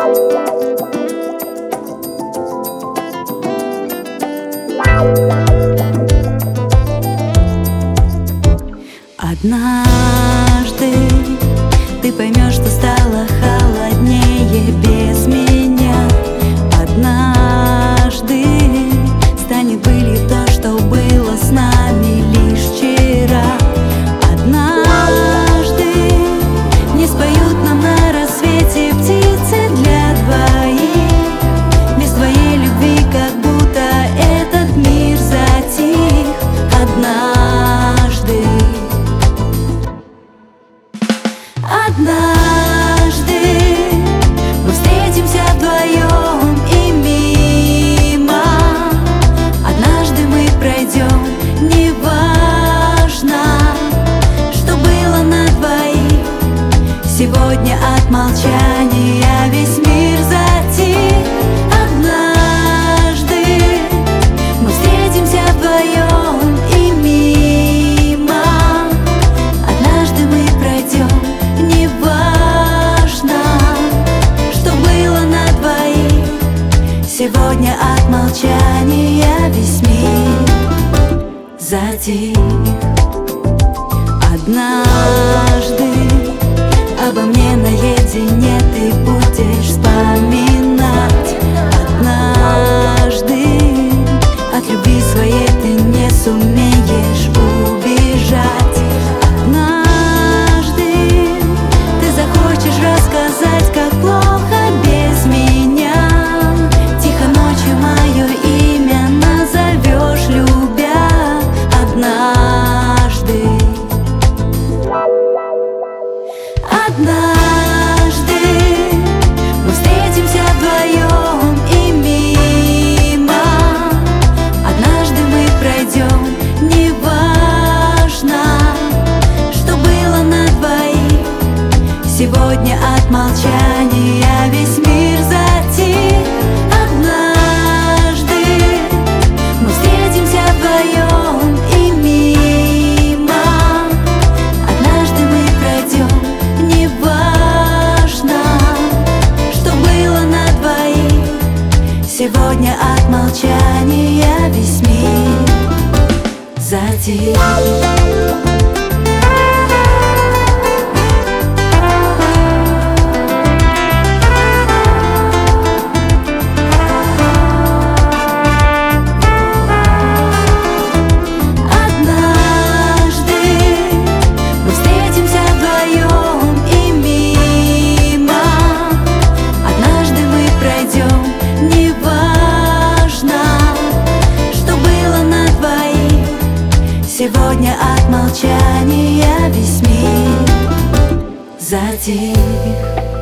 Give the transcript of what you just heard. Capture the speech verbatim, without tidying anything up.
Однажды ты поймешь, что стало холоднее без меня. Однажды станет былью то, что было с нами лишь вчера. Однажды не споют нам на рассвете птицы для двоих. Без твоей любви как будто этот мир затих. Однажды Однажды мы встретимся вдвоем и мимо. Однажды мы пройдем, неважно, что было на двоих. Сегодня от молчания весь мир затих. Однажды мы встретимся вдвоем и мимо. Однажды мы пройдем, неважно, что было на двоих. Сегодня от молчания весь мир затих. Однажды обо мне наедине ты будешь вспоминать. Однажды от любви своей ты не сумеешь убежать. Однажды ты захочешь рассказать, как плохо без меня. Тихо ночью мое имя назовешь, любя. Однажды Однажды мы встретимся вдвоем и мимо. Однажды мы пройдем, неважно, что было на двоих. Сегодня от молчания весь мир затих. Однажды мы встретимся вдвоем и мимо. Однажды мы пройдем, неважно, что было на двоих. Сегодня от молчания весь мир затих. Сегодня от молчания весь мир затих.